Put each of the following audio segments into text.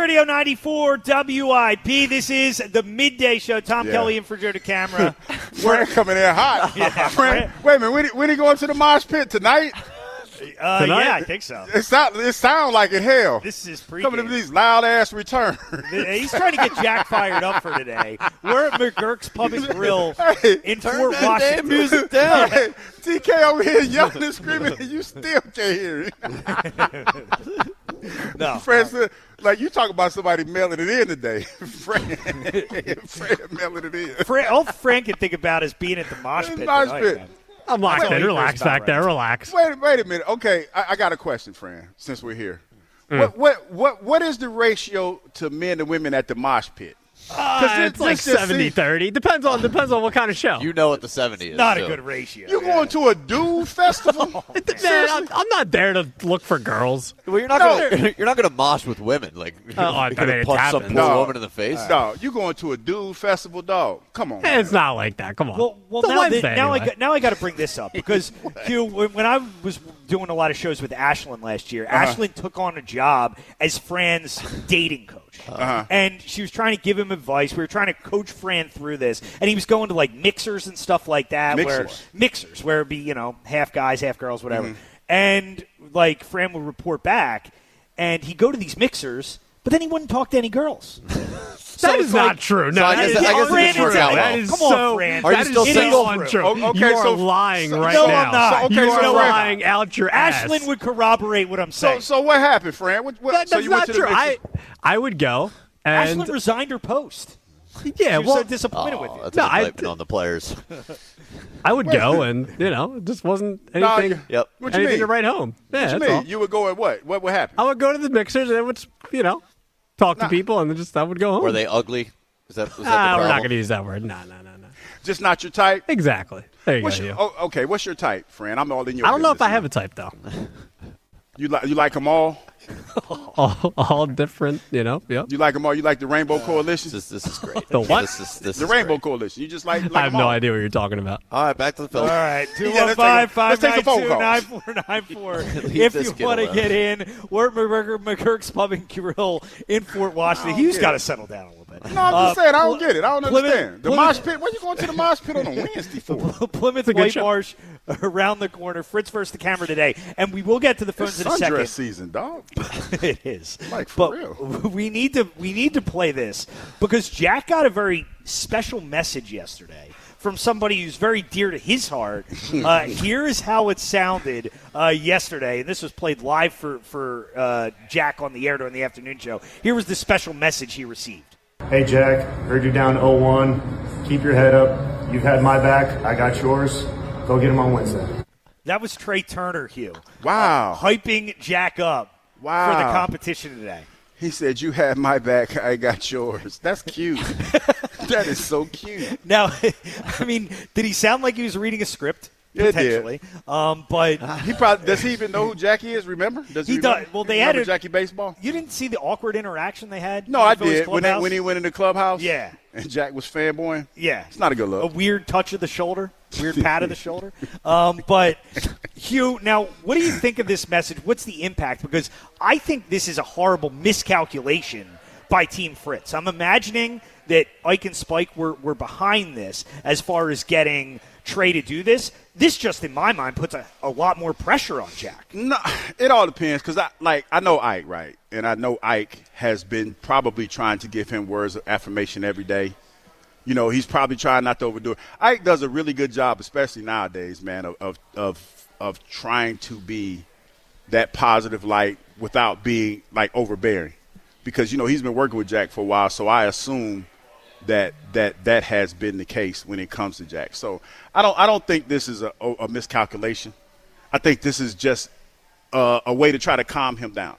Radio 94 WIP. This is the midday show. Tom Kelly and for Joe DeCamara. We're coming in hot. Yeah. Wait a minute. When he going to the mosh pit tonight? Yeah, I think so. It sounds like it. Hell, This is pre coming to these loud ass returns. He's trying to get Jack fired up for today. We're at McGurk's Pub and Grill in Fort that Washington. damn music down. Hey, TK over here yelling and screaming, and you still can't hear it. No. Fred said, like you talk about somebody mailing it in today. Fred mailing it in. All Fran can think about is being at the mosh pit. Mosh tonight, pit. man. I'm locked Well, in. Relax back there. Relax. Wait a minute. Okay, I got a question, Fran. Since we're here, what is the ratio to men and women at the mosh pit? It's like 70-30. Depends on what kind of show. You know what the 70 is. Not a too. good ratio. You going to a dude festival? Man, I'm not there to look for girls. Well, you're not going to mosh with women. Like, I you're going mean, to it punch some happens. poor No. woman in the face. Dog, you going to a dude festival, dog? Come on. It's not like that. Come on. Well, It's a Wednesday anyway. now I got to bring this up because Hugh, when I was doing a lot of shows with Ashlyn last year, Ashlyn took on a job as Fran's dating coach. And she was trying to give him advice. We were trying to coach Fran through this, and he was going to like mixers and stuff like that. Mixers? Where it'd be half guys, half girls, whatever. And like Fran would report back, and he'd go to these mixers, but then he wouldn't talk to any girls. That is not true. No, So I that guess- is I guess untrue. it didn't work out That well. is Come on, so. Fran. Are you that still is single? so untrue. Okay, you are so- lying right No, now. I'm not. You Okay, are so lying out your ass. Ashlyn would corroborate what I'm saying. So what happened, Fran? That's so you not went to the true. mixer? I would go. And Ashlyn resigned her post. yeah, She was well, so disappointed with you. That's No, an indictment on the players. I would go, and it just wasn't anything. Yep. What you anything mean? to write home. Yeah, What you that's all. mean? You would go at what? What would happen? I would go to the mixers, and I would, talk to people, and then I would go home. Were they ugly? Was that the we're not problem? going to use that word. No. Just not your type? Exactly. There you What's go. your, You. okay, what's your type, Fran? I'm all in your I don't know if business I have now. a type though. You like them all? all different, Yep. You like them all? You like the Rainbow Coalition? This is great. The what? This The is Rainbow great. Coalition. You just like I have them no all. idea what you're talking about. All right, back to the film. All right, let's take a phone call. 215-592-9494. Leave If this you kid want to alone. get in, we're at McGurk's Pub and Grill in Fort Washington. Hugh's got to settle down a little bit. No, I'm just saying, I don't get it. I don't Plymouth- understand. The Plymouth- mosh pit? What are you going to the mosh pit on a Wednesday for? Plymouth good White show. Marsh around the corner. Fritz versus the camera today. And we will get to the phones in a second. Sundress season, dog. It is. Like, for but real. we need to play this because Jack got a very special message yesterday from somebody who's very dear to his heart. Here is how it sounded yesterday, and this was played live for Jack on the air during the afternoon show. Here was the special message he received. Hey Jack, heard you're down 0-1. Keep your head up. You've had my back. I got yours. Go get him on Wednesday. That was Trey Turner, Hugh. Wow. Hyping Jack up Wow. for the competition today. He said, you had my back, I got yours. That's cute. That is so cute. Now, I mean, did he sound like he was reading a script? Yeah, it did. Potentially. But He probably does he even know who Jackie is, remember? Does He remember? does. Well, they Remember had it- Jackie Baseball? you didn't see the awkward interaction they had? No, in I the Phillies did. clubhouse? When he went in the clubhouse? Yeah. And Jack was fanboying? Yeah. It's not a good A look. weird touch of the shoulder, weird pat of the shoulder. But, Hugh, now, what do you think of this message? What's the impact? Because I think this is a horrible miscalculation by Team Fritz. I'm imagining that Ike and Spike were behind this as far as getting Trey to do this. This just, in my mind, puts a lot more pressure on Jack. No, it all depends because I know Ike, right? And I know Ike has been probably trying to give him words of affirmation every day. He's probably trying not to overdo it. Ike does a really good job, especially nowadays, man, of trying to be that positive light without being like overbearing. Because he's been working with Jack for a while, so I assume that has been the case when it comes to Jack. So I don't think this is a miscalculation. I think this is just a way to try to calm him down.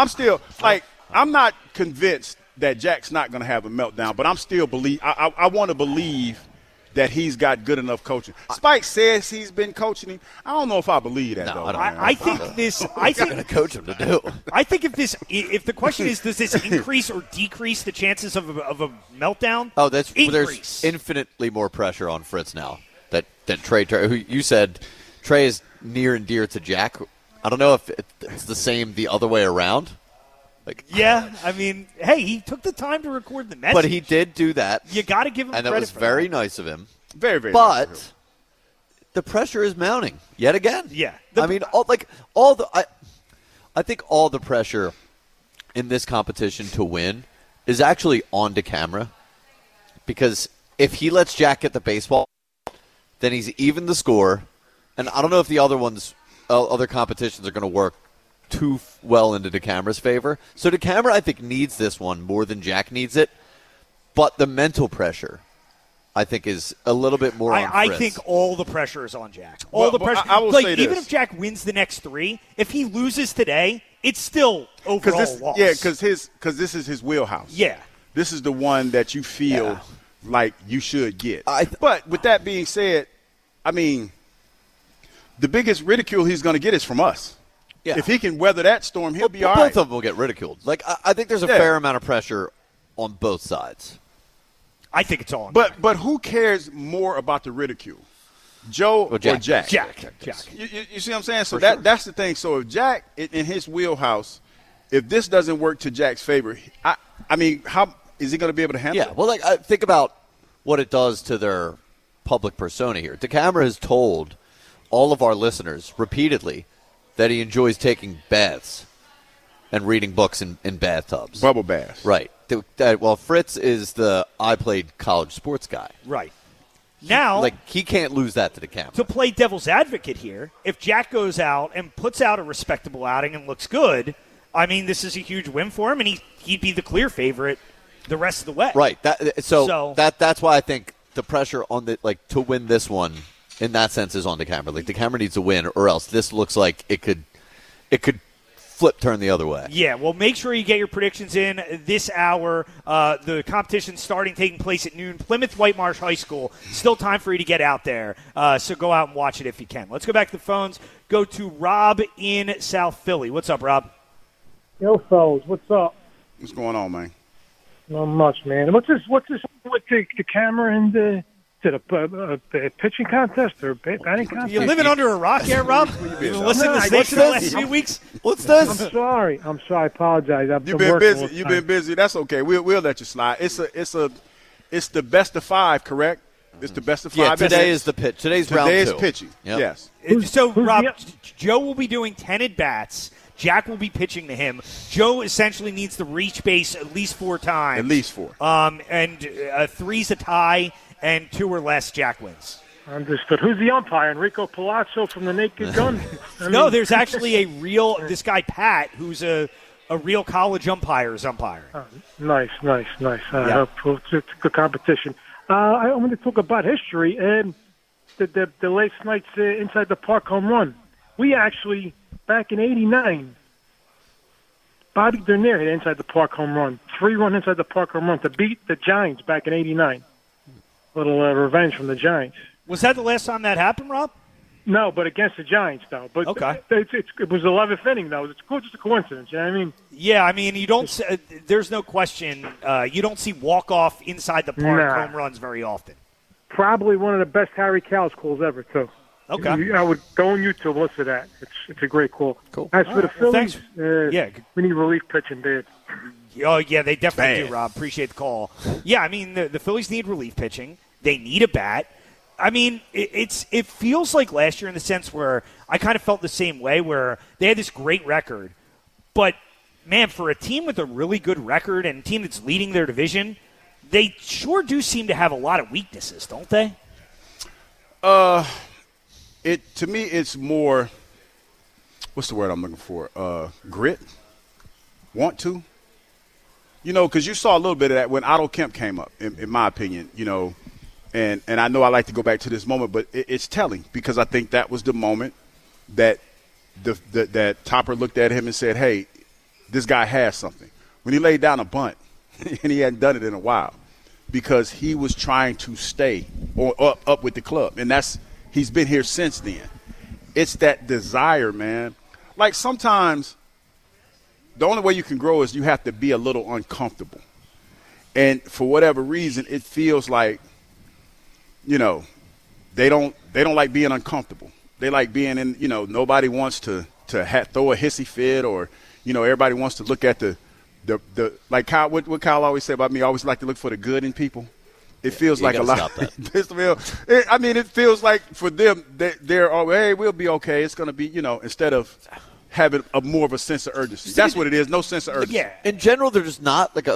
I'm not convinced that Jack's not going to have a meltdown, but I'm still I want to believe that he's got good enough coaching. Spike says he's been coaching him. I don't know if I believe that, though. I think this. I What's he going think. to coach him to do? I think if the question is, does this increase or decrease the chances of a meltdown? Oh, there's increase. infinitely more pressure on Fritz now. That Trey, who you said Trey is near and dear to Jack. I don't know if it's the same the other way around, Like, Yeah, I mean, hey, he took the time to record the message. but he did do that. You got to give him and credit that was for very that. nice of him. Very, very nice of him. But the pressure is mounting yet again. Yeah. I mean, I think all the pressure in this competition to win is actually on to camera, because if he lets Jack get the baseball, then he's even the score. And I don't know if the other competitions are going to work too well into DeCamara's favor. So DeCamara, I think, needs this one more than Jack needs it. But the mental pressure, I think, is a little bit more on I Fritz. think all the pressure is on Jack. Well, The pressure. I will like, say even this. if Jack wins the next 3, if he loses today, it's still overall loss. Yeah, because this is his wheelhouse. Yeah. This is the one that you feel like you should get. I- But with that being said, I mean, the biggest ridicule he's going to get is from us. Yeah. If he can weather that storm, he'll be all both right. of them will get ridiculed. Like, I think there's a Yeah. fair amount of pressure on both sides. I think it's all on But who cares more about the ridicule, Joe Well, Jack. or Jack? Jack. You see what I'm saying? So that's the thing. So if Jack, in his wheelhouse, if this doesn't work to Jack's favor, I mean, how is he going to be able to handle Yeah, it? well, like, think about what it does to their public persona here. DeCamara has told all of our listeners repeatedly that he enjoys taking baths and reading books in bathtubs. Bubble bath. Right. Well, Fritz is the I played college sports guy. Right. Now, Like, he can't lose that to DeCamara. to play devil's advocate here, if Jack goes out and puts out a respectable outing and looks good, I mean, this is a huge win for him, and he'd be the clear favorite the rest of the way. Right. So- That's why I think the pressure on to win this one in that sense is on DeCamara. Like, DeCamara needs to win, or else this looks like it could turn the other way. Yeah, well, make sure you get your predictions in this hour. The competition's taking place at noon. Plymouth White Marsh High School. Still time for you to get out there, so go out and watch it if you can. Let's go back to the phones. Go to Rob in South Philly. What's up, Rob? Yo, fellas, what's up? What's going on, man? Not much, man. What's this with the camera and the pitching contest or batting contest? You living under a rock here, Rob? You've been listening to No, Snakes for the what's last few weeks? What's I'm this? sorry. I apologize. I've You've been been working all busy. the You've time. been busy. That's okay. We'll let you slide. It's the best of 5, correct? It's the best of 5. Yeah, today is the pitch. Today's round 2. Today is pitching. Yep. Yes. So, who's Rob, the- Joe will be doing 10 at-bats. Jack will be pitching to him. Joe essentially needs to reach base at least 4 times. At least 4. And 3's a tie, and 2 or less, Jack wins. Understood. Who's the umpire? Enrico Palazzo from the Naked Gun? No, there's actually this guy, Pat, who's a real college umpire's umpire. Nice. Yeah. It's a good competition. I want to talk about history and the last night's Inside the Park home run. We actually, back in '89, Bobby Dernier hit Inside the Park home run, 3-run Inside the Park home run to beat the Giants back in '89. Little revenge from the Giants. Was that the last time that happened, Rob? No, but against the Giants, though. But Okay. it was 11th inning, though. It's just a coincidence. You know what I mean? Yeah, I mean, you don't. There's no question. You don't see walk-off inside the park Nah. home runs very often. Probably one of the best Harry Cowles calls ever, too. Okay. I would go on YouTube, listen to that. It's a great call. Cool. As for the Well, Phillies, thanks. we need relief pitching, dude. Oh, yeah, they definitely Bad. do, Rob. Appreciate the call. Yeah, I mean, the Phillies need relief pitching. They need a bat. I mean, it feels like last year in the sense where I kind of felt the same way, where they had this great record. But, man, for a team with a really good record and a team that's leading their division, they sure do seem to have a lot of weaknesses, don't they? To me, it's more. What's the word I'm looking for? Grit. Want to. You know, because you saw a little bit of that when Otto Kemp came up, in my opinion. You know, and I know I like to go back to this moment, but it's telling because I think that was the moment that that Topper looked at him and said, "Hey, this guy has something." When he laid down a bunt, and he hadn't done it in a while, because he was trying to stay or up with the club, and he's been here since then. It's that desire, man. Like sometimes the only way you can grow is you have to be a little uncomfortable. And for whatever reason, it feels like, you know, they don't like being uncomfortable. They like being in, you know, nobody wants to throw a hissy fit or, you know, everybody wants to look at the the like Kyle, what Kyle always say about me, I always like to look for the good in people. It feels like a lot. It feels like for them, they're all, hey, we'll be okay. It's going to be, instead of having more of a sense of urgency. That's what it is. No sense of urgency. Yeah. In general, they're just not like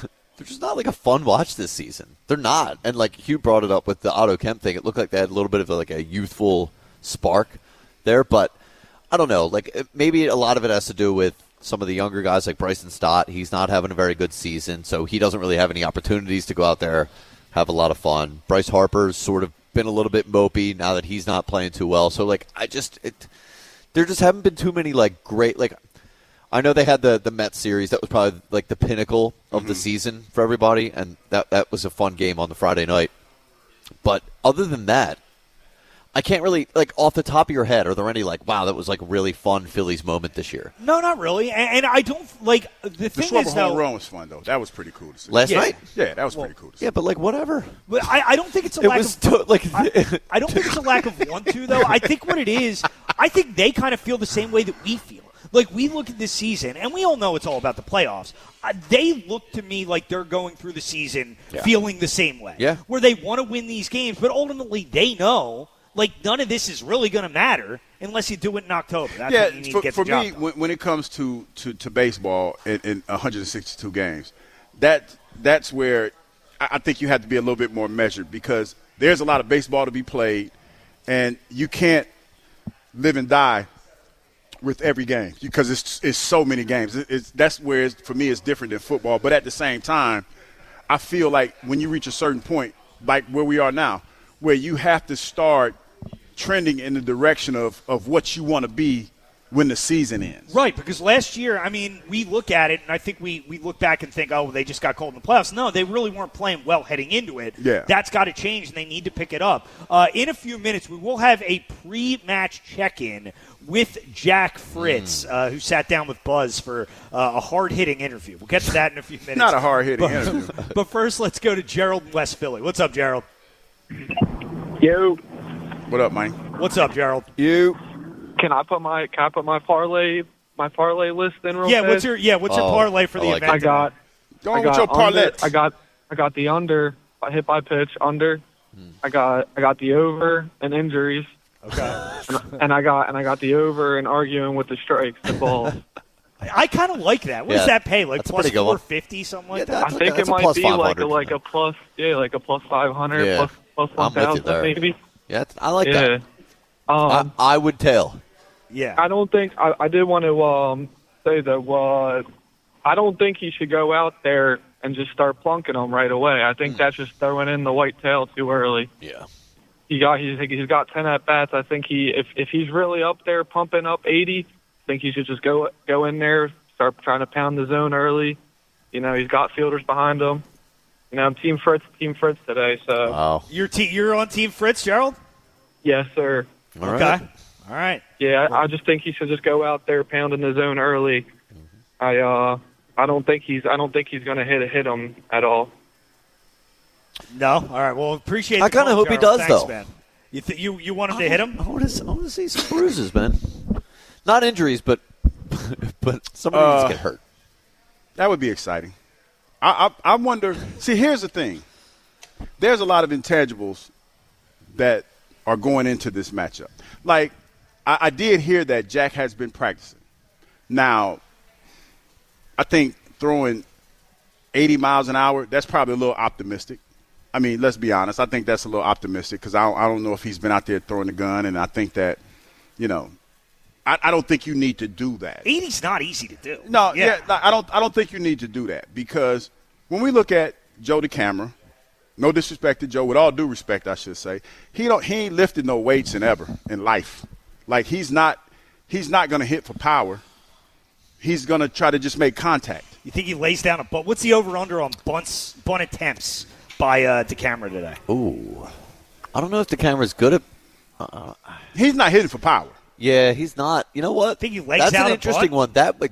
a fun watch this season. They're not. And like Hugh brought it up with the Otto Kemp thing, it looked like they had a little bit of like a youthful spark there. But I don't know. Like maybe a lot of it has to do with some of the younger guys like Bryson Stott. He's not having a very good season, so he doesn't really have any opportunities to go out there, have a lot of fun. Bryce Harper's sort of been a little bit mopey now that he's not playing too well. So, like, there just haven't been too many, like, great, like, I know they had the Mets series. That was probably, like, the pinnacle of the season for everybody, and that was a fun game on the Friday night. But other than that, I can't really, like, off the top of your head, are there any, like, wow, that was, like, a really fun Phillies moment this year? No, not really. And I don't, like, the thing Schwarber is, though. home run was fun, though. That was pretty cool to see. Last night? Yeah, that was pretty cool to see. Yeah, but, like, whatever. But I don't think it's a lack of. I don't think it's a lack of want to, though. I think what it is, I think they kind of feel the same way that we feel. Like, we look at this season, and we all know it's all about the playoffs. They look to me like they're going through the season feeling the same way. Yeah. Where they want to win these games, but ultimately they know, like, none of this is really going to matter unless you do it in October. That's when you need to get the job done. When it comes to baseball in 162 games, that's where I think you have to be a little bit more measured, because there's a lot of baseball to be played, and you can't live and die with every game because it's so many games. That's where, for me, it's different than football. But at the same time, I feel like when you reach a certain point, like where we are now, where you have to start trending in the direction of what you want to be when the season ends. Right, because last year, I mean, we look at it, and I think we look back and think, oh, they just got cold in the playoffs. No, they really weren't playing well heading into it. Yeah. That's got to change, and they need to pick it up. In a few minutes, we will have a pre-match check-in with Jack Fritz, who sat down with Buzz for a hard-hitting interview. We'll get to that in a few minutes. Not a hard-hitting interview. But first, let's go to Gerald in West Philly. What's up, Gerald? Yo, What up, man? What's up, Gerald? can I put my parlay list in real fast? What's your parlay for the like event? Go on with your parlay. I got the under, hit by pitch under. I got the over and injuries. Okay. and I got the over and arguing with the strikes, the balls. I kind of like that. What does that pay? Like that's a plus pretty good one. 450, something like that? I think it might be like a plus 500, plus 1,000 maybe. Yeah, I like that. I would tail. Yeah. I don't think I did want to say that I don't think he should go out there and just start plunking them right away. I think that's just throwing in the white tail too early. Yeah. He's got 10 at bats. I think if he's really up there pumping up 80, I think he should just go in there, start trying to pound the zone early. You know, he's got fielders behind him. You know, I'm Team Fritz today. So Wow. You're on Team Fritz, Gerald? yes, sir. All right. All right. Yeah, I just think he should just go out there pounding the zone early. I don't think he's going to hit him at all. No? All right. Well, appreciate it. I kind of hope he does, Thanks, though. man. You want him to hit him? I want to see some bruises, man. Not injuries, but somebody needs to get hurt. That would be exciting. I wonder. See, here's the thing. There's a lot of intangibles that are going into this matchup. Like, I did hear that Jack has been practicing. Now, I think throwing 80 miles an hour, that's probably a little optimistic. I mean, let's be honest. I think that's a little optimistic because I don't know if he's been out there throwing the gun, and I think that, you know, I don't think you need to do that. 80's not easy to do. No, I don't think you need to do that because when we look at Joe DeCamara, no disrespect to Joe, with all due respect, I should say, he ain't lifted no weights in life. Like he's not going to hit for power. He's going to try to just make contact. You think he lays down a bunt? What's the over/under on bunt attempts by DeCamara today? Ooh, I don't know if DeCamara's good at. He's not hitting for power. Yeah, he's not. You know what? Think he lays That's down an a interesting bunt? one.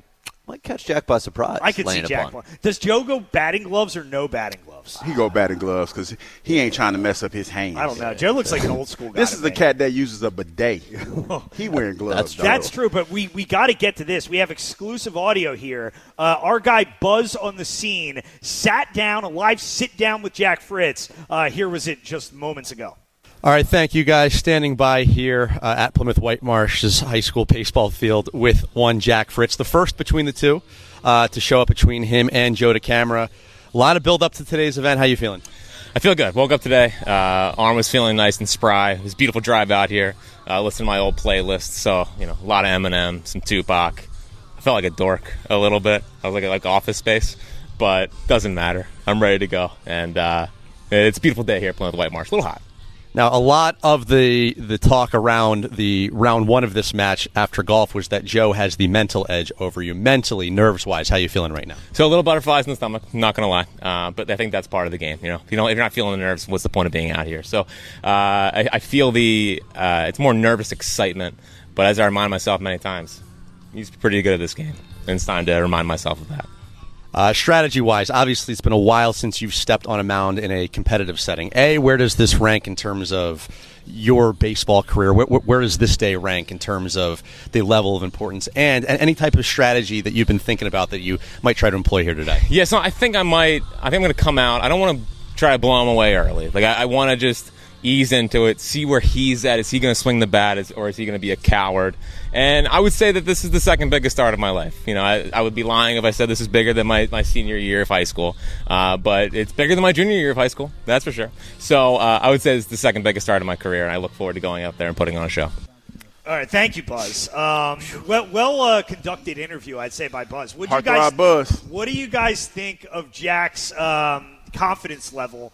Might catch Jack by surprise. I could see laying a Jack. punt. Does Joe go batting gloves or no batting gloves? He go batting gloves because he ain't trying to mess up his hands. I don't know. Joe looks like an old school guy. This is the cat that uses a bidet. He wearing gloves. That's true, but we got to get to this. We have exclusive audio here. Our guy Buzz on the scene sat down, a live sit-down with Jack Fritz. Here was it just moments ago. All right, thank you guys. Standing by here at Plymouth Whitemarsh's high school baseball field with one Jack Fritz, the first between the two to show up between him and Joe DeCamara. A lot of build up to today's event. How you feeling? I feel good. Woke up today. Arm was feeling nice and spry. It was a beautiful drive out here. Listened to my old playlist. So, a lot of Eminem, some Tupac. I felt like a dork a little bit. I was like Office Space, but doesn't matter. I'm ready to go. And it's a beautiful day here at Plymouth Whitemarsh. A little hot. Now, a lot of the talk around the round one of this match after golf was that Joe has the mental edge over you, mentally, nerves-wise. How you feeling right now? So a little butterflies in the stomach, not going to lie. But I think that's part of the game. If you're not feeling the nerves, what's the point of being out here? So I feel it's more nervous excitement. But as I remind myself many times, he's pretty good at this game. And it's time to remind myself of that. Strategy-wise, obviously it's been a while since you've stepped on a mound in a competitive setting. Where does this rank in terms of your baseball career? Where does this day rank in terms of the level of importance and any type of strategy that you've been thinking about that you might try to employ here today? Yeah, so I think I'm going to come out. I don't want to try to blow him away early. I want to just ease into it, see where he's at. Is he going to swing the bat, or is he going to be a coward? And I would say that this is the second biggest start of my life. I would be lying if I said this is bigger than my senior year of high school. But it's bigger than my junior year of high school, that's for sure. So I would say it's the second biggest start of my career, and I look forward to going out there and putting on a show. All right, thank you, Buzz. Well conducted interview, I'd say, by Buzz. What do you guys think of Jack's confidence level?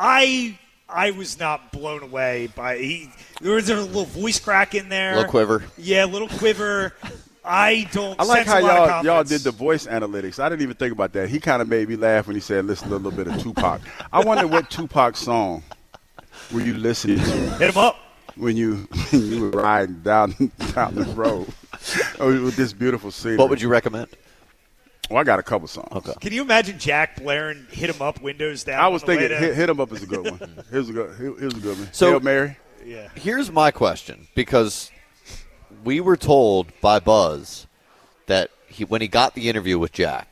I was not blown away by there was a little voice crack in there. A little quiver. Yeah, a little quiver. I like sense a lot of how y'all did the voice analytics. I didn't even think about that. He kind of made me laugh when he said, listen to a little bit of Tupac. I wonder what Tupac song were you listening to? Hit him up. When you were riding down the road with this beautiful scene. What would you recommend? Well, I got a couple songs. Okay. Can you imagine Jack blaring "Hit 'Em Up," windows down? I was thinking "Hit 'Em Up" is a good one. Here's a good one. So, Hail Mary. Yeah. Here's my question, because we were told by Buzz that when he got the interview with Jack,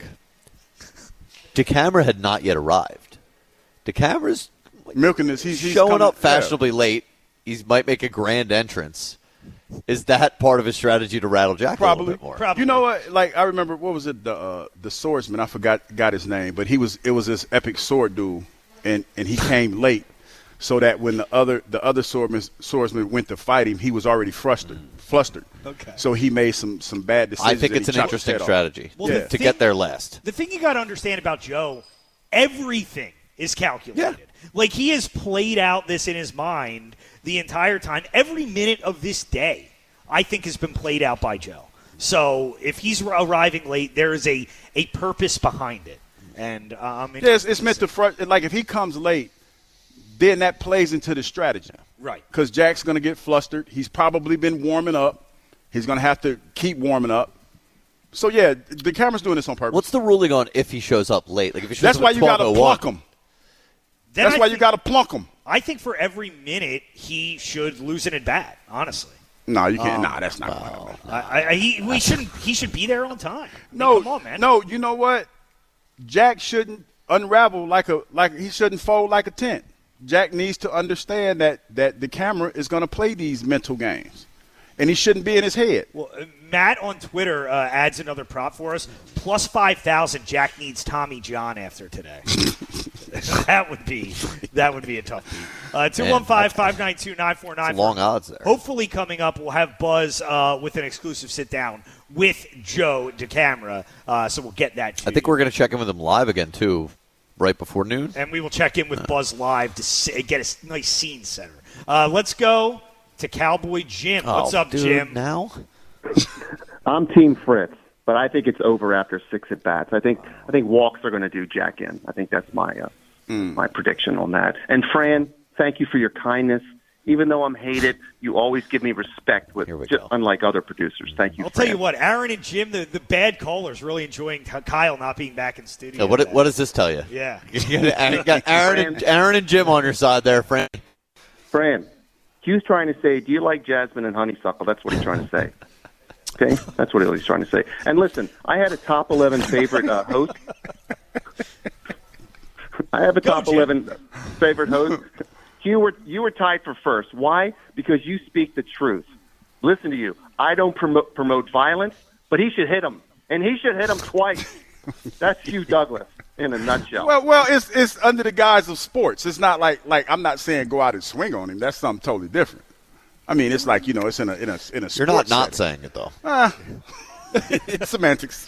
DeCamara had not yet arrived. DeCamara's milking this. He's showing up fashionably late. He might make a grand entrance. Is that part of his strategy to rattle Jack a little bit more? Probably. You know what? I remember, what was it? The swordsman. I got his name, but it was this epic sword duel, and he came late, so that when the other swordsman went to fight him, he was already flustered. Okay. So he made some bad decisions. I think it's an interesting strategy to get there last. The thing you got to understand about Joe, everything is calculated. Yeah. He has played out this in his mind the entire time. Every minute of this day, I think, has been played out by Joe. So if he's arriving late, there is a purpose behind it. And it's meant to frustrate. If he comes late, then that plays into the strategy. Right. Because Jack's going to get flustered. He's probably been warming up. He's going to have to keep warming up. So, yeah, DeCamara's doing this on purpose. What's the ruling on if he shows up late? If he shows That's up why you got to pluck him. That's why you got to plunk him. I think for every minute he should lose an at bat. Honestly. No, you can't. That's not going to happen. He should be there on time. No, come on, man. No, you know what? Jack shouldn't unravel he shouldn't fold like a tent. Jack needs to understand that DeCamara is going to play these mental games, and he shouldn't be in his head. Well, Matt on Twitter adds another prop for us. Plus 5,000. Jack needs Tommy John after today. That would be a tough beat. 215-592-9494. Long odds there. Hopefully coming up, we'll have Buzz with an exclusive sit-down with Joe DeCamara, so we'll get that to I think we're going to check in with him live again, too, right before noon. And we will check in with Buzz live to get a nice scene setter. Let's go to Cowboy Jim. What's up, Jim? Now? I'm Team Fritz, but I think it's over after 6 at-bats. I think walks are going to do Jack in. I think that's my my prediction on that. And Fran, thank you for your kindness Even though I'm hated, you always give me respect with unlike other producers. Thank you. I'll tell you what, Aaron and Jim, the bad callers, really enjoing Kyle not being back in studio. So what does this tell you? Yeah. You got Aaron and Jim on your side there, Fran. Fran, Hugh's trying to say, do you like Jasmine and honeysuckle? That's what he's trying to say. Okay? That's what he's trying to say. And listen, I had a top 11 favorite host. I have a top 11 favorite host. You were tied for first. Why? Because you speak the truth. Listen to you. I don't promote violence, but he should hit him, and he should hit him twice. That's Hugh Douglas in a nutshell. Well, it's under the guise of sports. It's not like I'm not saying go out and swing on him. That's something totally different. I mean, it's like it's in a sports You're not setting. saying it though. It's semantics.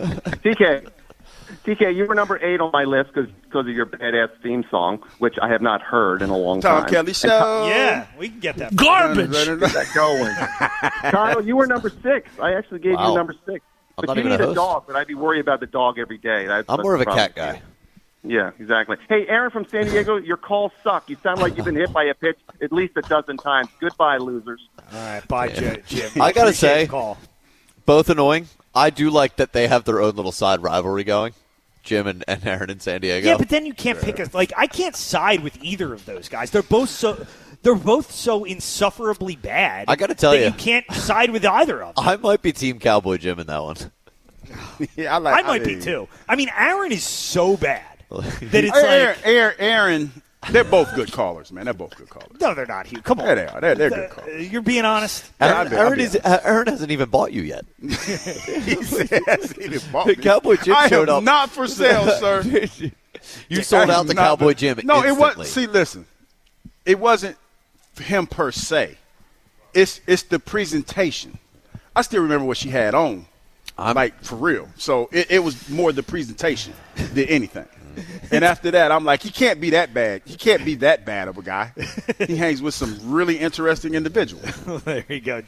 TK, you were number 8 on my list because of your badass theme song, which I have not heard in a long time. Tom Kelly Show. Yeah, we can get that. Garbage. Get that going. Kyle, you were number 6. I actually gave you number 6. I'm but not you even need a a host. dog, but I'd be worried about the dog every day. I'm more of a cat guy. Yeah, exactly. Hey, Aaron from San Diego, your calls suck. You sound like you've been hit by a pitch at least a dozen times. Goodbye, losers. All right, bye, Jim. I got to Appreciate say, the call. both annoying. I do like that they have their own little side rivalry going, Jim and Aaron in San Diego. Yeah, but then you can't pick I can't side with either of those guys. They're both so insufferably bad. I got to tell you can't side with either of them. I might be Team Cowboy Jim in that one. Yeah, I might be too. I mean, Aaron is so bad that it's Aaron. They're both good callers, man. They're both good callers. No, they're not, Hugh. Come on. Yeah, they are. They're good callers. You're being honest. Aaron hasn't even bought you yet. He hasn't even bought me. Cowboy Jim showed up. Not for sale, sir. You sold out the Cowboy Jim. No, instantly. it wasn't. See, listen, it wasn't him per se. It's the presentation. I still remember what she had on, like for real. So it was more the presentation than anything. And after that, I'm like, he can't be that bad. He can't be that bad of a guy. He hangs with some really interesting individuals. There you go.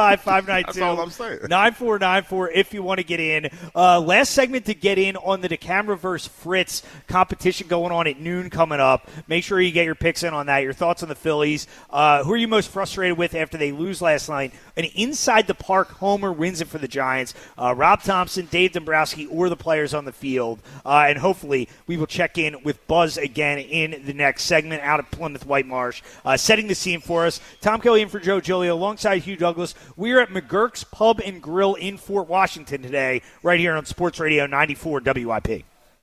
215-592-9494 if you want to get in. Last segment to get in on the DeCamera vs. Fritz competition going on at noon coming up. Make sure you get your picks in on that. Your thoughts on the Phillies. Who are you most frustrated with after they lose last night? An inside-the-park homer wins it for the Giants. Rob Thompson, Dave Dombrowski, or the players on the field. And hopefully we will check in with Buzz again in the next segment out of Plymouth White Marsh. Setting the scene for us, Tom Kelly in for Joe Giglio alongside Hugh Douglas. We're at McGurk's Pub and Grill in Fort Washington today, right here on Sports Radio 94 WIP.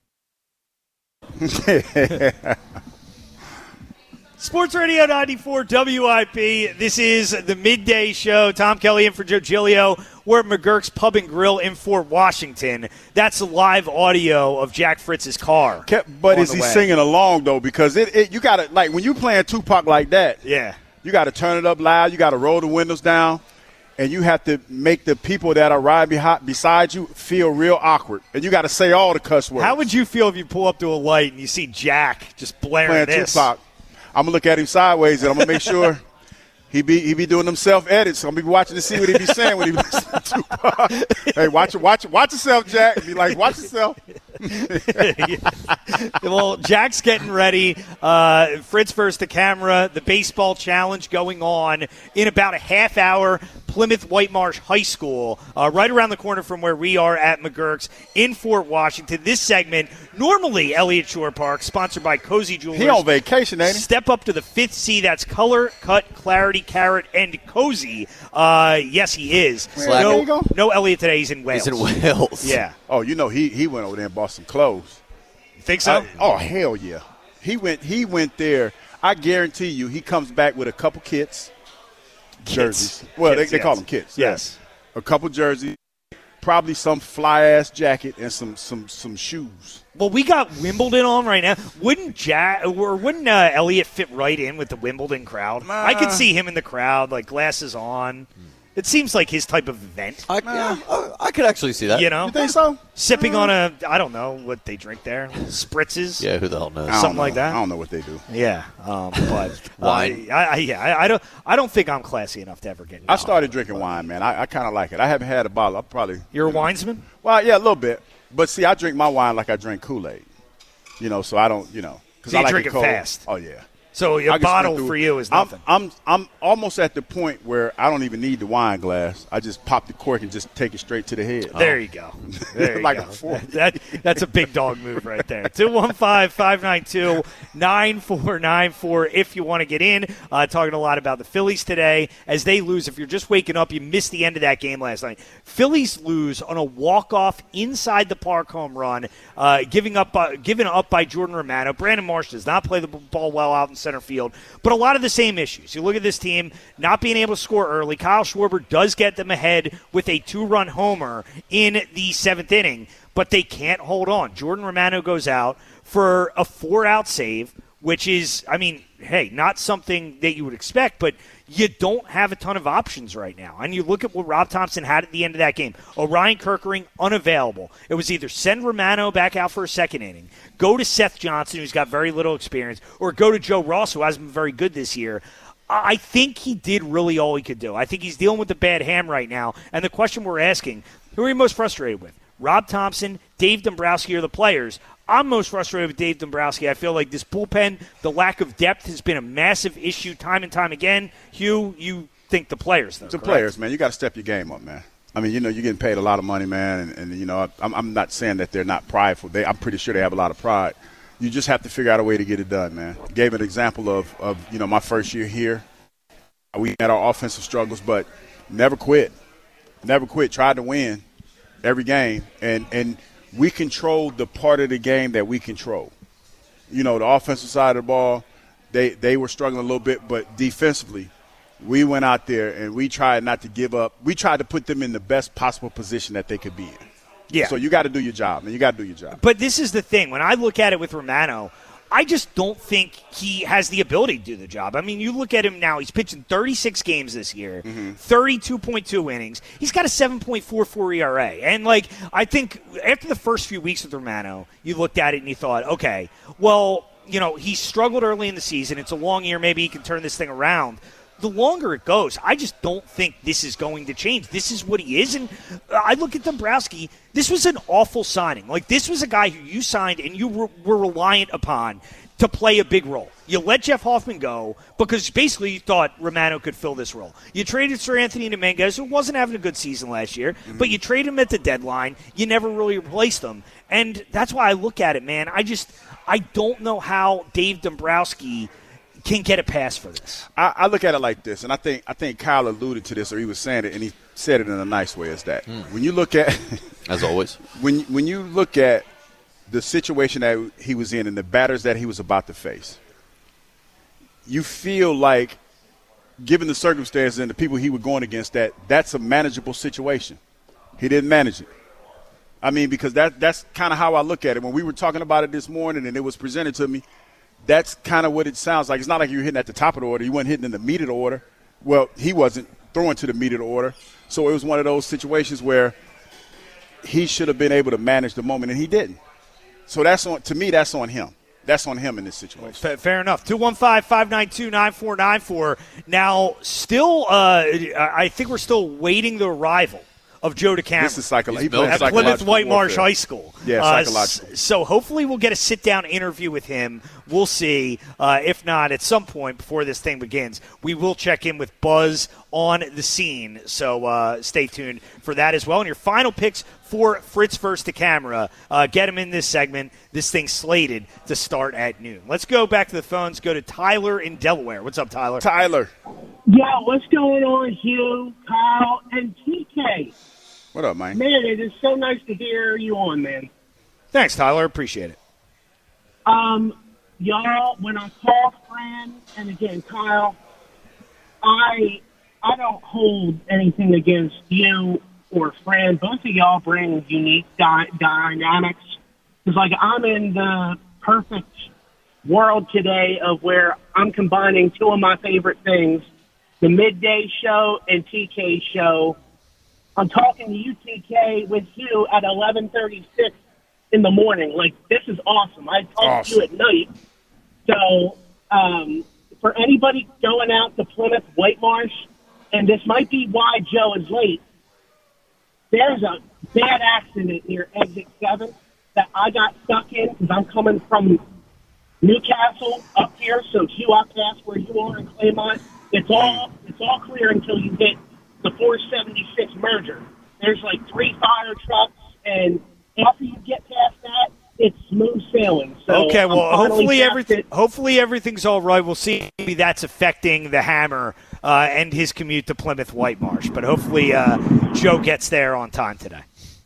Sports Radio 94 WIP. This is the midday show. Tom Kelly in for Joe Giglio. We're at McGurk's Pub and Grill in Fort Washington. That's live audio of Jack Fritz's car. But is he singing along, though? Because you got to, like, when you're playing Tupac like that, yeah, you got to turn it up loud. You got to roll the windows down. And you have to make the people that are riding beside you feel real awkward. And you got to say all the cuss words. How would you feel if you pull up to a light and you see Jack just blaring playing this? Tupac. I'm going to look at him sideways, and I'm going to make sure he be doing them self-edits. So I'm going to be watching to see what he be saying when he be listening to Tupac. Hey, watch yourself, Jack. Be like, watch yourself. Well, Jack's getting ready. Fritz versus the camera. The baseball challenge going on in about a half hour. Plymouth White Marsh High School, right around the corner from where we are at McGurk's in Fort Washington. This segment, normally Elliott Shore Park, sponsored by Cozy Jewelers. He on vacation, ain't he? Step up to the fifth C. That's Color, Cut, Clarity, Carrot, and Cozy. Yes, he is. No Elliott today. He's in Wales. He's in Wales. Yeah. Oh, you know, he went over there and bought some clothes. You think so? Oh, hell yeah. He went there. I guarantee you he comes back with a couple kits. Jerseys. Well, they call them kits. Yes. A couple jerseys, probably some fly-ass jacket, and some shoes. Well, we got Wimbledon on right now. Wouldn't Elliott fit right in with the Wimbledon crowd? I could see him in the crowd, like glasses on. It seems like his type of event. I could actually see that. You know? You think so? Sipping on I don't know what they drink there. Spritzes? Yeah, who the hell knows? Something like that? I don't know what they do. Yeah. But wine. I don't think I'm classy enough to ever get I started drinking wine, man. I kind of like it. I haven't had a bottle. You're a winesman? Well, yeah, a little bit. But see, I drink my wine like I drink Kool-Aid. So I don't, because So I you like drink it it cold. fast? Oh, yeah. So a bottle for you is nothing. I'm almost at the point where I don't even need the wine glass. I just pop the cork and just take it straight to the head. There you go. There you like go. a fork. That's a big dog move right there. 215-592-9494 if you want to get in. Talking a lot about the Phillies today as they lose. If you're just waking up, you missed the end of that game last night. Phillies lose on a walk-off inside the park home run, given up by Jordan Romano. Brandon Marsh does not play the ball well out in center field, but a lot of the same issues. You look at this team not being able to score early. Kyle Schwarber does get them ahead with a 2-run homer in the 7th inning, but they can't hold on. Jordan Romano goes out for a 4-out save, which is, not something that you would expect, but you don't have a ton of options right now. And you look at what Rob Thompson had at the end of that game. Orion Kerkering, unavailable. It was either send Romano back out for a second inning, go to Seth Johnson, who's got very little experience, or go to Joe Ross, who hasn't been very good this year. I think he did really all he could do. I think he's dealing with a bad ham right now. And the question we're asking, who are you most frustrated with? Rob Thompson, Dave Dombrowski, or the players? I'm most frustrated with Dave Dombrowski. I feel like this bullpen, the lack of depth has been a massive issue time and time again. Hugh, you think the players, though, It's the correct? players, man. You got to step your game up, man. You're getting paid a lot of money, man, and I'm not saying that they're not prideful. I'm pretty sure they have a lot of pride. You just have to figure out a way to get it done, man. Gave an example of my first year here. We had our offensive struggles, but never quit. Never quit. Tried to win every game, and we controlled the part of the game that we control. The offensive side of the ball, they were struggling a little bit, but defensively, we went out there and we tried not to give up. We tried to put them in the best possible position that they could be in. Yeah. So you got to do your job, man. You got to do your job. But this is the thing. When I look at it with Romano, I just don't think he has the ability to do the job. You look at him now. He's pitching 36 games this year, 32.2 innings. He's got a 7.44 ERA. And, I think after the first few weeks with Romano, you looked at it and you thought, okay, well, he struggled early in the season. It's a long year. Maybe he can turn this thing around. The longer it goes, I just don't think this is going to change. This is what he is. And I look at Dombrowski. This was an awful signing. This was a guy who you signed and you were reliant upon to play a big role. You let Jeff Hoffman go because basically you thought Romano could fill this role. You traded Sir Anthony Dominguez, who wasn't having a good season last year, but you traded him at the deadline. You never really replaced him. And that's why I look at it, man. I don't know how Dave Dombrowski can get a pass for this. I look at it like this, and I think Kyle alluded to this, or he was saying it, and he said it in a nice way, is that when you look at – as always. When you look at the situation that he was in and the batters that he was about to face, you feel like, given the circumstances and the people he was going against, that's a manageable situation. He didn't manage it. Because that's kind of how I look at it. When we were talking about it this morning and it was presented to me, that's kind of what it sounds like. It's not like you're hitting at the top of the order. You weren't hitting in the meat of the order. Well, he wasn't throwing to the meat of the order. So it was one of those situations where he should have been able to manage the moment, and he didn't. So to me, that's on him. That's on him in this situation. Fair enough. 215-592-9494. Now, still, I think we're still waiting the arrival of Joe DeCamara. This is psychological. At Plymouth White Marsh High School. Yeah, psychological. So hopefully we'll get a sit-down interview with him. We'll see. If not, at some point before this thing begins, we will check in with Buzz on the scene. So stay tuned for that as well. And your final picks for Fritz versus DeCamara. Get him in this segment. This thing's slated to start at noon. Let's go back to the phones. Go to Tyler in Delaware. What's up, Tyler? Tyler. Yo, what's going on, Hugh, Kyle, and TK? What up, man? Man, it is so nice to hear you on, man. Thanks, Tyler. Appreciate it. Y'all, when I call Fran, and again, Kyle, I don't hold anything against you or Fran. Both of y'all bring unique dynamics. Because, I'm in the perfect world today of where I'm combining two of my favorite things, the midday show and TK's show. I'm talking to you, TK, with you at 11:36 in the morning. This is awesome. I talk to you at night. So for anybody going out to Plymouth White Marsh, and this might be why Joe is late, there's a bad accident near Exit 7 that I got stuck in because I'm coming from Newcastle up here, so Hugh up past where you are in Claymont. It's all clear until you hit the 476 merger. There's like 3 fire trucks, and after you get past that, it's smooth sailing. So okay, well, hopefully hopefully everything's all right. We'll see if that's affecting the Hammer and his commute to Plymouth Whitemarsh. But hopefully Joe gets there on time today.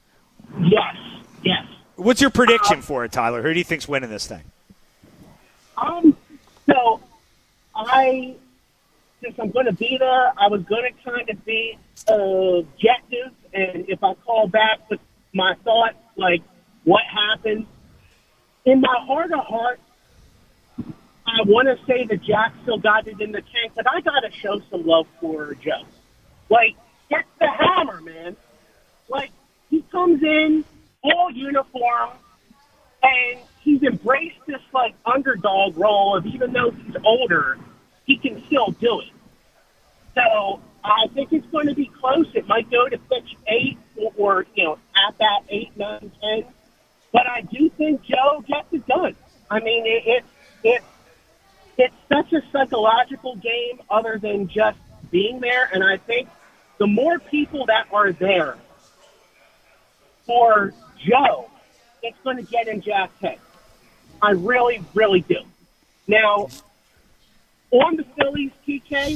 Yes. What's your prediction for it, Tyler? Who do you think's winning this thing? So since I'm going to be there, I was going to kind of be objective, and if I call back with my thoughts, like what happened, in my heart of hearts, I want to say that Jack still got it in the tank, but I got to show some love for Joe. Like, get the Hammer, man. Like, he comes in all uniform, and he's embraced this, like, underdog role of even though he's older, he can still do it. So I think it's going to be close. It might go to pitch 8 or at that 8, 9, 10. But I do think Joe gets it done. I mean, it's such a psychological game other than just being there. And I think the more people that are there for Joe, it's going to get in Jack's head. I really, really do. Now, on the Phillies, TK,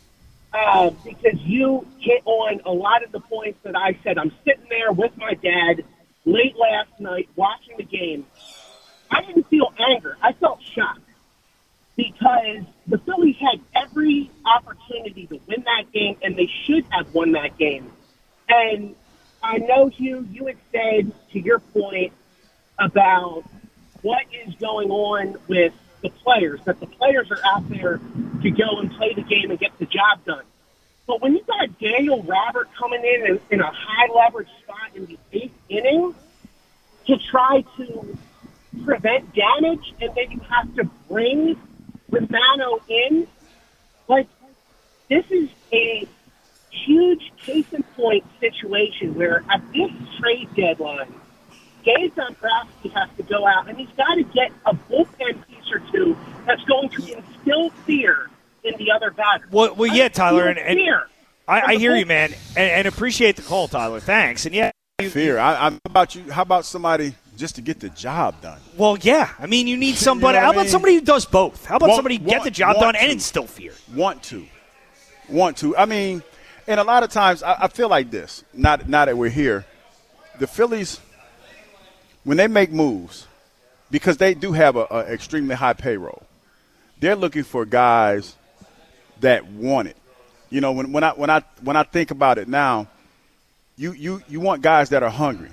because you hit on a lot of the points that I said. I'm sitting there with my dad late last night watching the game. I didn't feel anger. I felt shocked because the Phillies had every opportunity to win that game, and they should have won that game. And I know, Hugh, you had said, to your point, about what is going on with the players, that the players are out there to go and play the game and get the job done. But when you got Daniel Robert coming in a high-leverage spot in the 8th inning to try to prevent damage, and then you have to bring Romano in, like, this is a huge case-in-point situation where at this trade deadline, Gabe Dombrowski has to go out, and he's got to get a bullpen piece or two that's going to instill fear in the other batter. Well, yeah, Tyler, and I hear you, bullpen. man, and appreciate the call, Tyler. Thanks. And yeah, Fear. How about you? How about somebody just to get the job done? well, yeah. I mean, you need somebody. You know How what I about mean? somebody who does both? How about somebody get the job done want and to. instill fear? Want to. I mean, and a lot of times I feel like this. Not that we're here. The Phillies, when they make moves, because they do have a extremely high payroll, they're looking for guys that want it. You know, when I think about it now, you want guys that are hungry,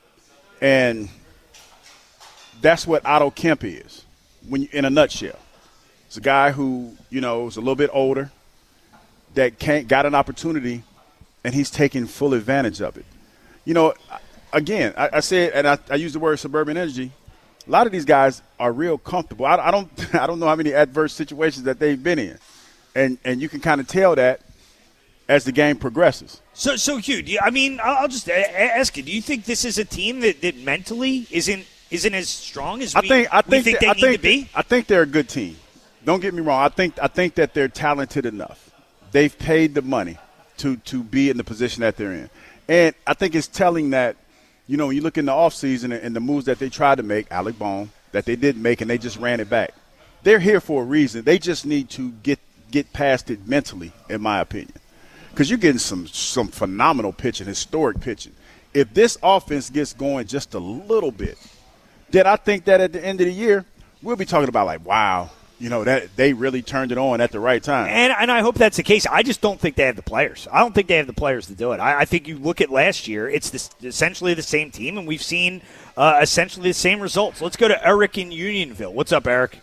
and that's what Otto Kemp is. In a nutshell, it's a guy who is a little bit older, that got an opportunity, and he's taking full advantage of it. Again, I said, and I use the word suburban energy. A lot of these guys are real comfortable. I don't know how many adverse situations that they've been in, and you can kind of tell that as the game progresses. So Hugh, I'll just ask you: do you think this is a team that mentally isn't as strong as we think they need to be? I think they're a good team. Don't get me wrong. I think that they're talented enough. They've paid the money to be in the position that they're in, and I think it's telling that. When you look in the offseason and the moves that they tried to make, Alec Bohm, that they didn't make, and they just ran it back. They're here for a reason. They just need to get past it mentally, in my opinion. Because you're getting some phenomenal pitching, historic pitching. If this offense gets going just a little bit, then I think that at the end of the year, we'll be talking about like, wow, that they really turned it on at the right time. And I hope that's the case. I just don't think they have the players. I don't think they have the players to do it. I think you look at last year, it's essentially the same team, and we've seen essentially the same results. Let's go to Eric in Unionville. What's up, Eric?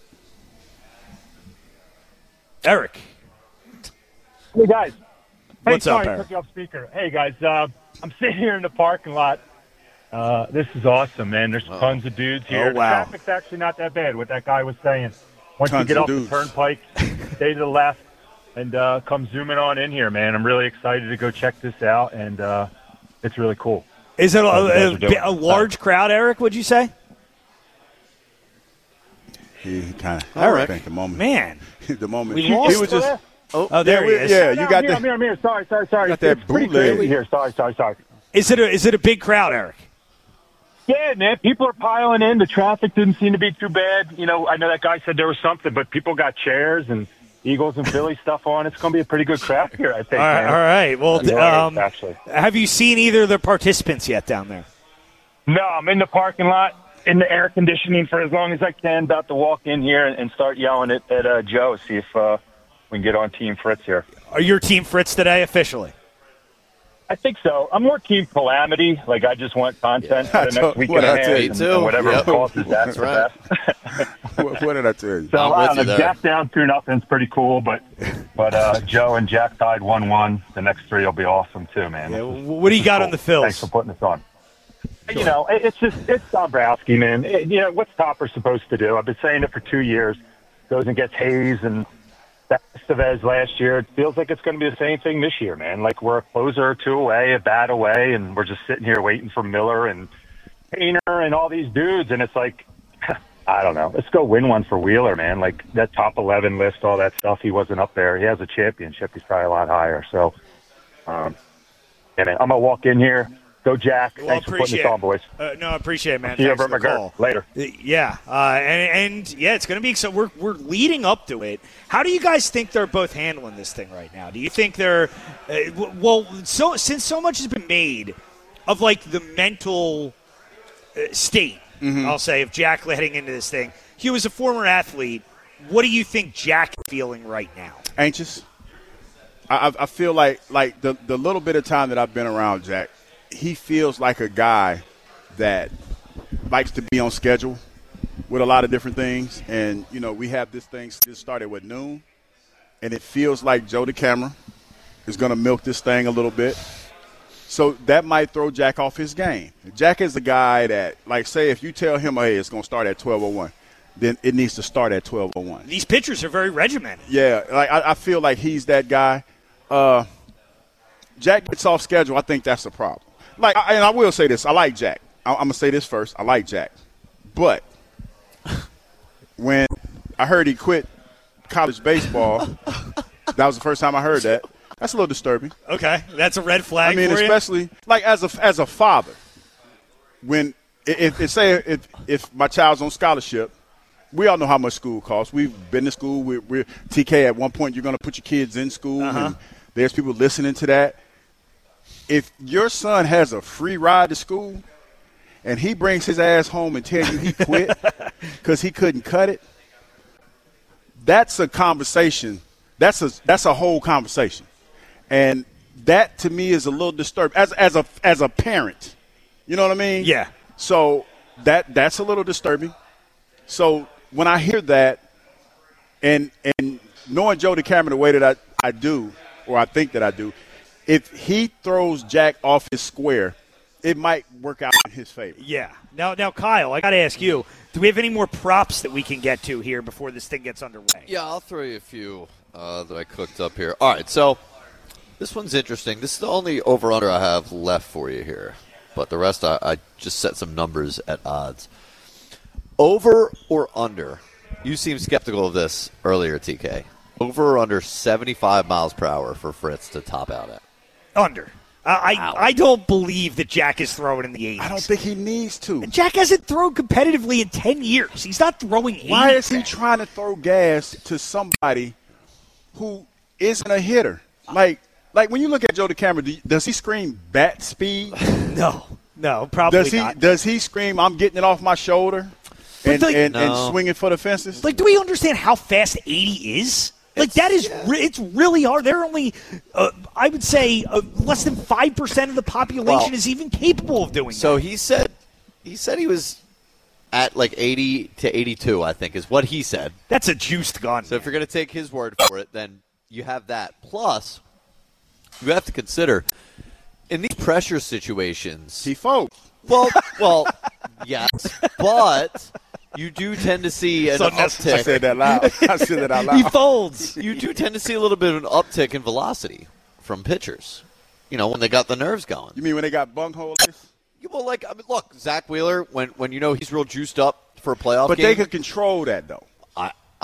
Eric. Hey, guys. What's up, sorry, Eric? I took you off speaker. Hey, guys. I'm sitting here in the parking lot. This is awesome, man. There's tons of dudes here. Oh, wow. The traffic's actually not that bad, what that guy was saying. Once Tons you get of off dudes. the turnpike, stay to the left, and come zooming on in here, man. I'm really excited to go check this out, and it's really cool. Is it What you guys are doing. a large crowd, Eric, would you say? He kind of. All right. I think the moment. Man. The moment. We lost. He was just. Oh, there he is. Yeah, No, you got I'm here. Sorry. You got that It's pretty bootleg. crazy here. Sorry. Is it a big crowd, Eric? Yeah, man, people are piling in. The traffic didn't seem to be too bad. You know, I know that guy said there was something, but people got chairs and Eagles and Philly stuff on. It's going to be a pretty good crowd here, I think. All right. Well, actually. have you seen either of the participants yet down there? No, I'm in the parking lot in the air conditioning for as long as I can. About to walk in here and start yelling at Joe, see if we can get on Team Fritz here. Are you Team Fritz today officially? I think so. I'm more Team Calamity. Like, I just want content for the next week and a half and whatever it costs is that's right. What did I tell you? So I don't know. Jack down 2-0 is pretty cool, but Joe and Jack tied 1-1. The next three will be awesome too, man. Yeah, what do you got on the Phils? Thanks for putting us on. Sure. You know, it's Dombrowski, man. You know, what's Topper supposed to do? I've been saying it for 2 years. Goes and gets Hayes and Estevez last year. It feels like it's going to be the same thing this year, man. Like, we're a closer or two away, a bat away, and we're just sitting here waiting for Miller and Painter and all these dudes. And it's like, I don't know. Let's go win one for Wheeler, man. Like, that top 11 list, all that stuff, he wasn't up there. He has a championship. He's probably a lot higher. So, yeah, man, I'm going to walk in here. Go, Jack. Well, thanks for putting this on, boys. No, I appreciate it, man. See you Thanks over for the McGurk. call. Later. Yeah, and it's going to be so. We're leading up to it. How do you guys think they're both handling this thing right now? Do you think they're since so much has been made of like the mental state? I'll say of Jack heading into this thing. He was a former athlete. What do you think Jack is feeling right now? Anxious. I feel like the little bit of time that I've been around Jack, he feels like a guy that likes to be on schedule with a lot of different things. And, you know, we have this thing started with noon, and it feels like Joe DeCamera is going to milk this thing a little bit. So that might throw Jack off his game. Jack is the guy that, like, say if you tell him, hey, it's going to start at 12:01, then it needs to start at 12:01. These pitchers are very regimented. Yeah, like I feel like he's that guy. Jack gets off schedule. I think that's the problem. And I will say this. I like Jack. I'm going to say this first. I like Jack. But when I heard he quit college baseball, that was the first time I heard that. That's a little disturbing. Okay, that's a red flag. I mean, for especially like as a father, when if my child's on scholarship, we all know how much school costs. We've been to school. We're TK. At one point, you're going to put your kids in school, and there's people listening to that. If your son has a free ride to school and he brings his ass home and tells you he quit because he couldn't cut it, that's a conversation. That's a whole conversation. And that, to me, is a little disturbing as a parent. You know what I mean? Yeah. So that's a little disturbing. So when I hear that and knowing Joe DeCamera the way that I do, or I think that I do, if he throws Jack off his square, it might work out in his favor. Yeah. Now, Kyle, I got to ask you, do we have any more props that we can get to here before this thing gets underway? Yeah, I'll throw you a few that I cooked up here. All right, so this one's interesting. This is the only over-under I have left for you here. But the rest, I just set some numbers at odds. Over or under? You seemed skeptical of this earlier, TK. Over or under 75 miles per hour for Fritz to top out at? Under. I don't believe that Jack is throwing in the 80s. I don't think he needs to. Jack hasn't thrown competitively in 10 years. He's not throwing 80. Why is he trying to throw gas to somebody who isn't a hitter? Like when you look at Joe DeCamera, does he scream bat speed? No, probably not. Does he scream, I'm getting it off my shoulder and swinging for the fences? Like, do we understand how fast 80 is? Like, that is it's really hard. They're only, I would say, less than 5% of the population is even capable of doing that. So he said he was at like 80 to 82, I think, is what he said. That's a juiced gun. So if you're going to take his word for it, then you have that. Plus, you have to consider, in these pressure situations, he folds. Well, yes, but you do tend to see an uptick. I said that loud. I said that out loud. He folds. You do tend to see a little bit of an uptick in velocity from pitchers. You know, when they got the nerves going. You mean when they got bunghole? Well, look, Zach Wheeler, when you know he's real juiced up for a playoff game. But they could control that, though.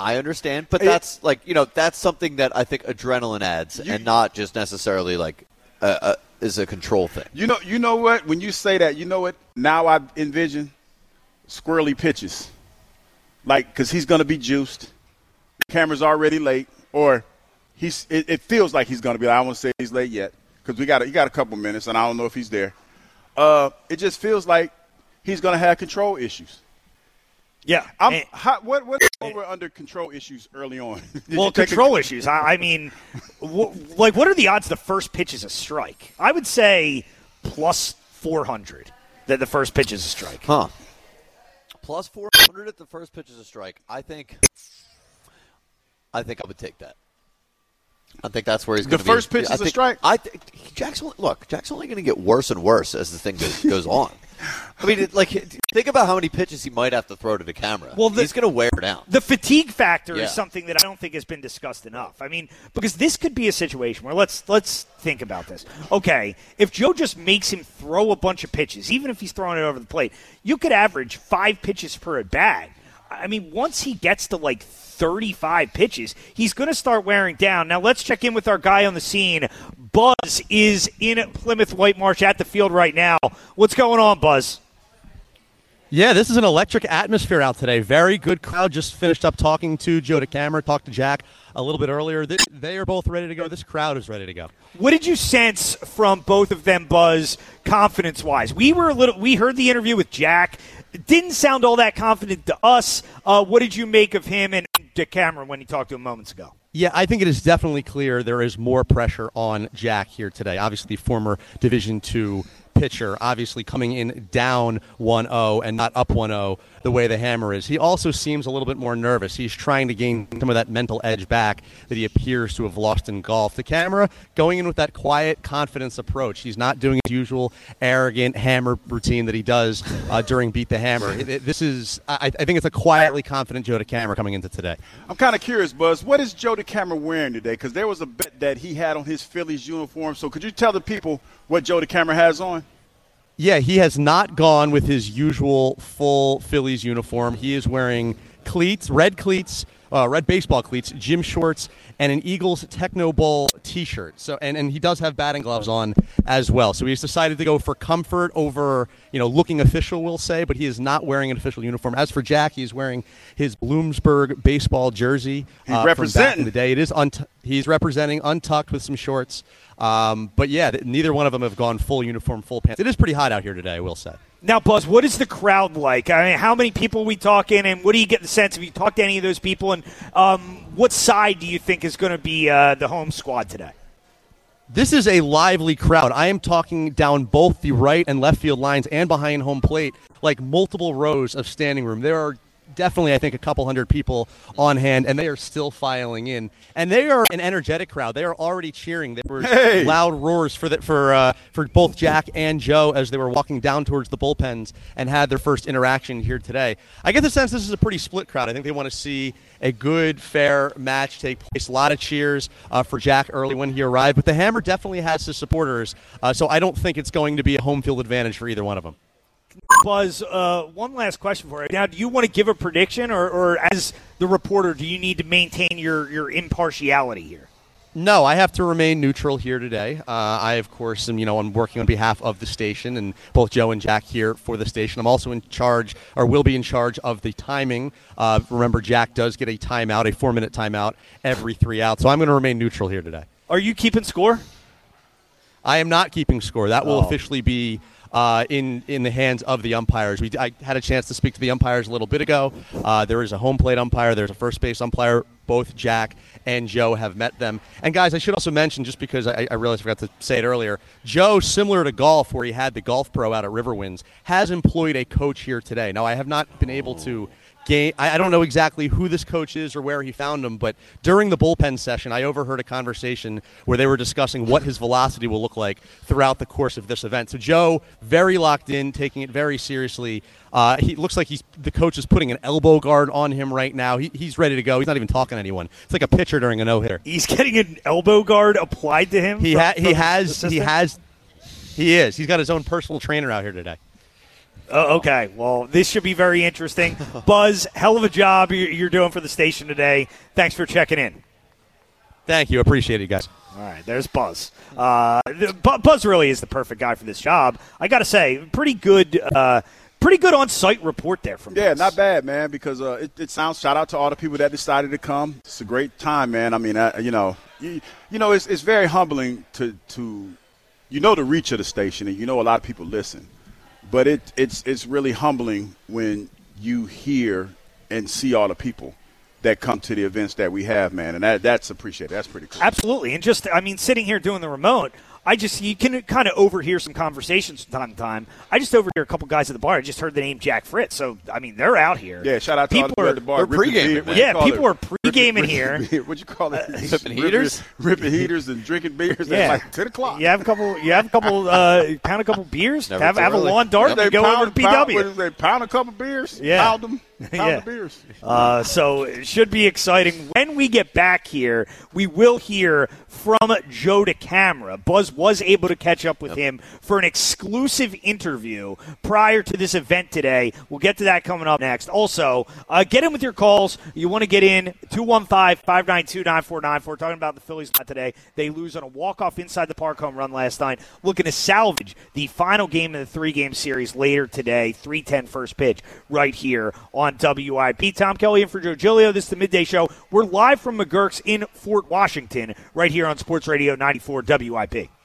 I understand, but that's that's something that I think adrenaline adds, and not just necessarily is a control thing. You know what? When you say that, you know what? Now I envision squirrely pitches, because he's going to be juiced. The camera's already late, or it feels like he's going to be. I don't want to say he's late yet because he got a couple minutes, and I don't know if he's there. It just feels like he's going to have control issues. Yeah. What were under control issues early on? Control issues. I mean, what are the odds the first pitch is a strike? I would say plus 400 that the first pitch is a strike. Huh. Plus 400 at the first pitch is a strike. I think I would take that. I think that's where he's going to be. The first pitch is a strike? Jack's only going to get worse and worse as the thing goes on. I mean, think about how many pitches he might have to throw to the camera. Well, he's going to wear down. The fatigue factor is something that I don't think has been discussed enough. I mean, because this could be a situation where let's think about this. Okay, if Joe just makes him throw a bunch of pitches, even if he's throwing it over the plate, you could average 5 pitches per at bat. I mean, once he gets to 35 pitches, he's going to start wearing down. Now, let's check in with our guy on the scene. Buzz is in Plymouth White Marsh at the field right now. What's going on, Buzz? Yeah, this is an electric atmosphere out today. Very good crowd. Just finished up talking to Joe DeCamara, talked to Jack a little bit earlier. They are both ready to go. This crowd is ready to go. What did you sense from both of them, Buzz, confidence-wise? We heard the interview with Jack. It didn't sound all that confident to us. What did you make of him and DeCamara when he talked to him moments ago? Yeah, I think it is definitely clear there is more pressure on Jack here today. Obviously, former Division II pitcher, obviously coming in down 1-0 and not up 1-0 the way the Hammer is. He also seems a little bit more nervous. He's trying to gain some of that mental edge back that he appears to have lost in golf. The Camera going in with that quiet confidence approach. He's not doing his usual arrogant Hammer routine that he does during Beat the Hammer. I think it's a quietly confident Joe DeCamara coming into today. I'm kind of curious, Buzz. What is Joe DeCamara wearing today? Because there was a bet that he had on his Phillies uniform. So could you tell the people what Joe DeCamara has on? Yeah, he has not gone with his usual full Phillies uniform. He is wearing cleats, red baseball cleats, gym shorts, and an Eagles Techno Bowl T-shirt. So, and he does have batting gloves on as well. So he's decided to go for comfort over, looking official, we'll say, but he is not wearing an official uniform. As for Jack, he's wearing his Bloomsburg baseball jersey from back in the day. It is he's representing untucked with some shorts. But yeah, neither one of them have gone full uniform, full pants. It is pretty hot out here today, I will say. Now, Buzz, what is the crowd like? I mean, how many people are we talking, and what do you get the sense if you talk to any of those people? And what side do you think is going to be the home squad today? This is a lively crowd. I am talking down both the right and left field lines and behind home plate, like multiple rows of standing room. There are definitely, I think, a couple hundred people on hand, and they are still filing in. And they are an energetic crowd. They are already cheering. There were loud roars for both Jack and Joe as they were walking down towards the bullpens and had their first interaction here today. I get the sense this is a pretty split crowd. I think they want to see a good, fair match take place. A lot of cheers for Jack early when he arrived. But the Hammer definitely has his supporters, so I don't think it's going to be a home field advantage for either one of them. Buzz, one last question for you. Now, do you want to give a prediction, or as the reporter, do you need to maintain your impartiality here? No, I have to remain neutral here today. I, of course, I'm working on behalf of the station, and both Joe and Jack here for the station. I'm also in charge, or will be in charge, of the timing. Remember, Jack does get a timeout, a 4-minute timeout every 3 outs, so I'm going to remain neutral here today. Are you keeping score? I am not keeping score. That will officially be in the hands of the umpires. I had a chance to speak to the umpires a little bit ago. There is a home plate umpire. There's a first base umpire. Both Jack and Joe have met them. And, guys, I should also mention, just because I realized I forgot to say it earlier, Joe, similar to golf, where he had the golf pro out at Riverwinds, has employed a coach here today. Now, I have not been able to I don't know exactly who this coach is or where he found him, but during the bullpen session, I overheard a conversation where they were discussing what his velocity will look like throughout the course of this event. So Joe, very locked in, taking it very seriously. He looks like the coach is putting an elbow guard on him right now. He's ready to go. He's not even talking to anyone. It's like a pitcher during a no-hitter. He's getting an elbow guard applied to him? He is. He's got his own personal trainer out here today. Oh, okay. Well, this should be very interesting. Buzz, hell of a job you're doing for the station today. Thanks for checking in. Thank you. Appreciate it, guys. All right, there's Buzz. Buzz really is the perfect guy for this job. I got to say, pretty good on-site report there from Buzz. Yeah, not bad, man, because it sounds, shout out to all the people that decided to come. It's a great time, man. I mean, it's very humbling to the reach of the station, and a lot of people listen. But it's really humbling when you hear and see all the people that come to the events that we have, man, and that's appreciated. That's pretty cool. Absolutely, and just sitting here doing the remote, you can kind of overhear some conversations from time to time. I just overhear a couple guys at the bar. I just heard the name Jack Fritz, so they're out here. Yeah, shout out to all the people at the bar. They're pre-gaming. Yeah, people are pre-gaming here. What you call it? Ripping heaters, ripping heaters, and drinking beers at like 10 o'clock. You have a couple. Pound a couple beers. Have a lawn dart. Yep. And go over to PW. They pound a couple beers. Yeah. Pound them. Pound the beers. So it should be exciting. When we get back here, we will hear from Joe DeCamara. Buzz was able to catch up with him for an exclusive interview prior to this event today. We'll get to that coming up next. Also, get in with your calls. You want to get in, 215-592-9494. Talking about the Phillies today. They lose on a walk-off inside the park home run last night. Looking to salvage the final game of the 3-game series later today, 3:10 first pitch, right here on WIP. Tom Kelly in for Joe Giglio. This is the Midday Show. We're live from McGurk's in Fort Washington, right here on Sports Radio 94 WIP.